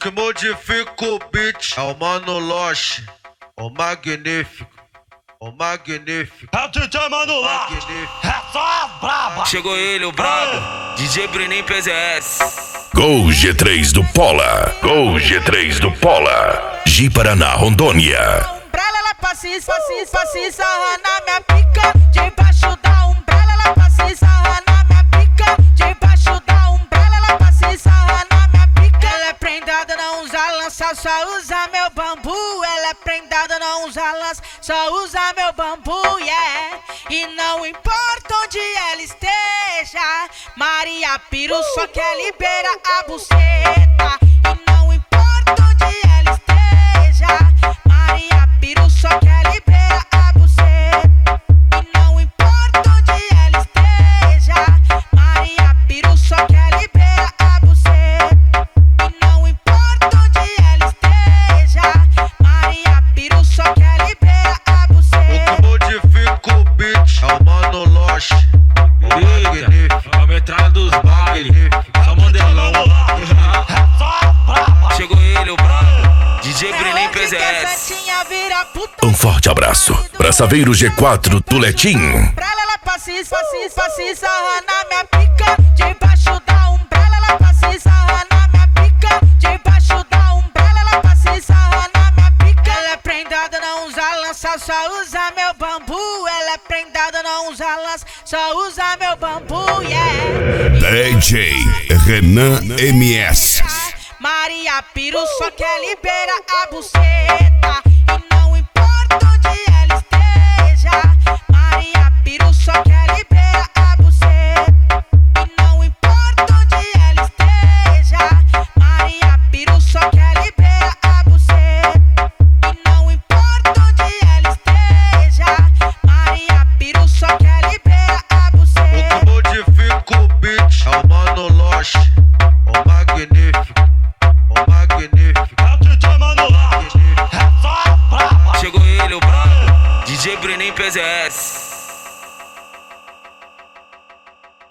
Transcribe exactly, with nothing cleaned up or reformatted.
que modifica o beat é o Mano Loche, o magnífico, o magnífico. É o D J Mano Loche, é só as braba. Chegou ele, o brabo, D J Bruninho P Z S. Gol G três do Pola, Gol G três do Pola, Ji-Paraná, Rondônia. Umbrella, ela passa e passa e passa e sarra na minha pica. Debaixo da umbrella, ela passa e sarra na minha pica. Debaixo da umbrella, ela passa e sarra na minha pica. Ela é prendada, não usa lança, só usa meu bambu. Ela é prendada, não usa lança, só usa meu bambu, yeah. E não importa onde ela esteja, Maria Piru só quer liberar a buceta. E não importa onde ela esteja, Maria Piru só quer liberar a buceta. E não importa onde ela esteja, Maria Piru só quer liberar a buceta. E não importa onde ela esteja, Maria Piru só quer liberar a buceta. O que modifica o beat é o Mano Loche, o magnífico, A metralha dos bailes, só modelão. Chegou ele, o brabo, D J Bruninho P Z S. Um forte abraço pra Saveiro G quatro Tuletim. Umbrella, ela passa e passa e passa e sarra na minha pica. Debaixo da umbrella, ela passa e sarra na minha pica. Debaixo da umbrella, ela passa e sarra na minha pica. Ela é prendada, não usa lança, só usa meu bambu. Ela é prendada, não usa lança, só usa meu bambu, yeah. D J Renan M S. Maria Piru só quer liberar a buceta. E não importa onde ela esteja, Maria Piru só quer liberar a buceta. E não importa onde ela esteja, Maria Piru só quer liberar a buceta. E não importa onde ela esteja, Maria Piru só quer liberar a buceta. o que modifica o beat é o Mano Loche, o magnífico, o magnífico. É o D J Mano Loche, é só as braba. Chegou ele, o brabo, D J Bruninho P Z S.